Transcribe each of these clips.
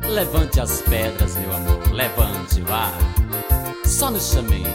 Levante as pedras, meu amor, levante, vá. Só nos chamei.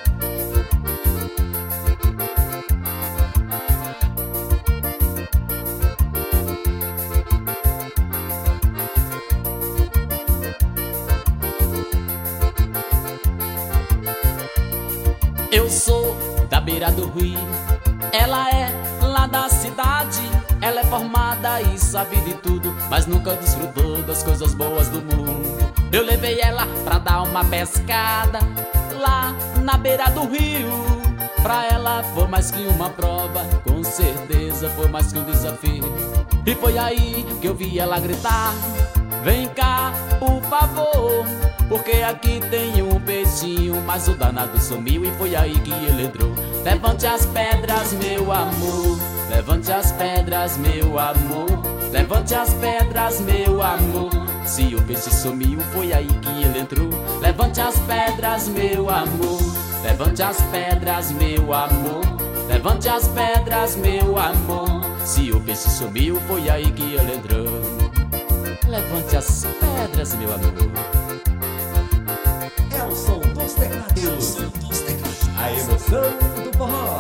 Eu sou da beira do rio, ela é lá da cidade. Ela é formada e sabe de tudo, mas nunca desfrutou das coisas boas do mundo. Eu levei ela pra dar uma pescada lá na beira do rio. Pra ela foi mais que uma prova, com certeza foi mais que um desafio. E foi aí que eu vi ela gritar: vem cá, por favor, porque aqui tem um peixinho. Mas o danado sumiu e foi aí que ele entrou. Levante as pedras, meu amor, levante as pedras, meu amor, levante as pedras, meu amor. Se o peixe sumiu, foi aí que ele entrou. Levante as pedras, meu amor, levante as pedras, meu amor, levante as pedras, meu amor. Se o peixe sumiu, foi aí que ele entrou. Levante as pedras, meu amor. É o som dos teclados, a emoção do forró.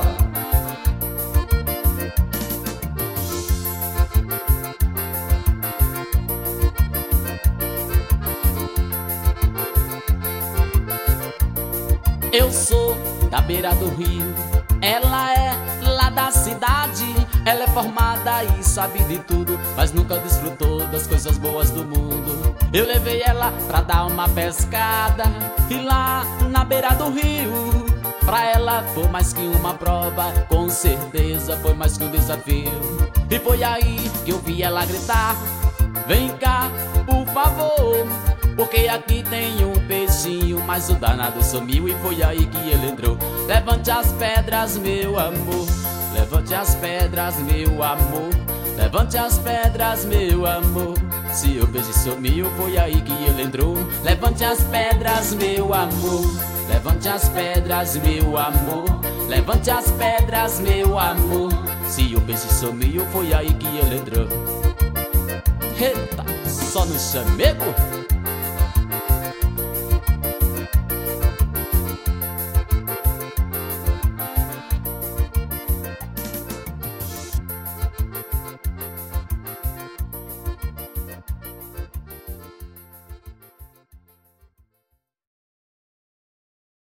Eu sou da beira do rio, ela é lá da cidade. Ela é formada e sabe de tudo, mas nunca desfrutou das coisas boas do mundo. Eu levei ela pra dar uma pescada e lá na beira do rio. Pra ela foi mais que uma prova, com certeza foi mais que um desafio. E foi aí que eu vi ela gritar: vem cá, por favor, porque aqui tem um peixinho. Mas o danado sumiu e foi aí que ele entrou. Levante as pedras, meu amor, levante as pedras, meu amor, levante as pedras, meu amor. Se o peixe sumiu, foi aí que ele entrou. Levante as pedras, meu amor, levante as pedras, meu amor, levante as pedras, meu amor. Se o peixe sumiu, foi aí que ele entrou. Eita, só no chamego.